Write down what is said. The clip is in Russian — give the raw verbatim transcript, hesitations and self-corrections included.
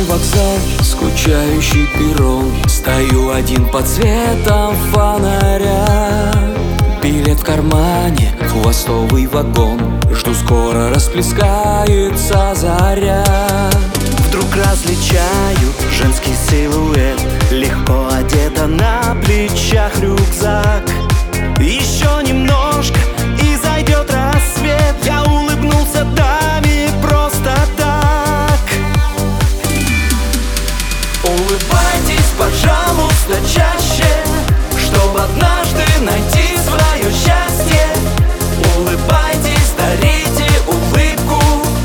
вокзал, скучающий перрон. Стою один под светом фонаря. Билет в кармане, хвостовый вагон. Жду, скоро расплескается заря. Вдруг различаю женский силуэт. Легко одета, на плечах рюкзак. Еще немножко и зайдет рассвет. Я улыбнулся даме просто так. Улыбайтесь, пожалуйста, чаще, чтоб однажды найти